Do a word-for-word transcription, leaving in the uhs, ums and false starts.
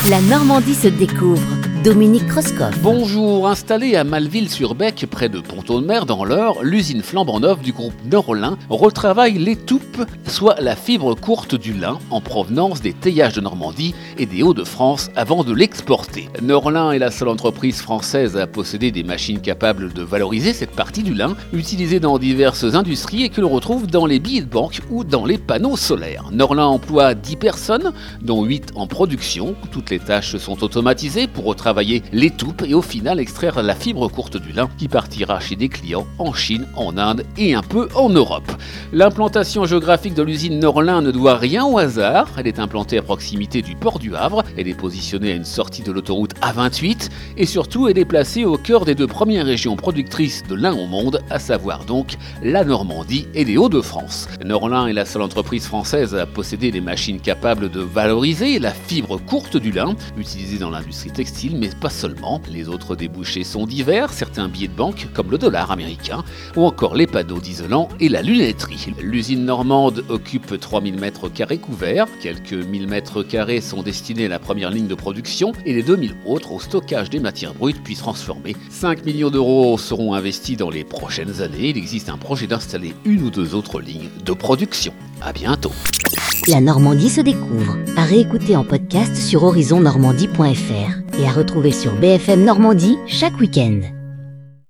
La Normandie se découvre. Dominique Kreuskopf. Bonjour, installée à Malville-sur-Bec, près de Pont-de-Mer dans l'Eure, l'usine flambant neuve du groupe Norlin retravaille l'étoupe, soit la fibre courte du lin en provenance des teillages de Normandie et des Hauts-de-France avant de l'exporter. Norlin est la seule entreprise française à posséder des machines capables de valoriser cette partie du lin, utilisée dans diverses industries et que l'on retrouve dans les billets de banque ou dans les panneaux solaires. Norlin emploie dix personnes, dont huit en production. Toutes les tâches sont automatisées pour retravailler l'étoupe et au final extraire la fibre courte du lin qui partira chez des clients en Chine, en Inde et un peu en Europe. L'implantation géographique de l'usine Norlin ne doit rien au hasard. Elle est implantée à proximité du port du Havre. Elle est positionnée à une sortie de l'autoroute A vingt-huit et surtout elle est placée au cœur des deux premières régions productrices de lin au monde, à savoir donc la Normandie et les Hauts-de-France. Norlin est la seule entreprise française à posséder des machines capables de valoriser la fibre courte du lin, utilisée dans l'industrie textile, mais pas seulement. Les autres débouchés sont divers, certains billets de banque comme le dollar américain ou encore les panneaux d'isolant et la lunetterie. L'usine normande occupe trois mille mètres carrés couverts, quelques mille mètres carrés sont destinés à la première ligne de production et les deux mille autres au stockage des matières brutes puis transformées. cinq millions d'euros seront investis dans les prochaines années. Il existe un projet d'installer une ou deux autres lignes de production. À bientôt. La Normandie se découvre. À réécouter en podcast sur horizon normandie point f r et à retrouver sur B F M Normandie chaque week-end.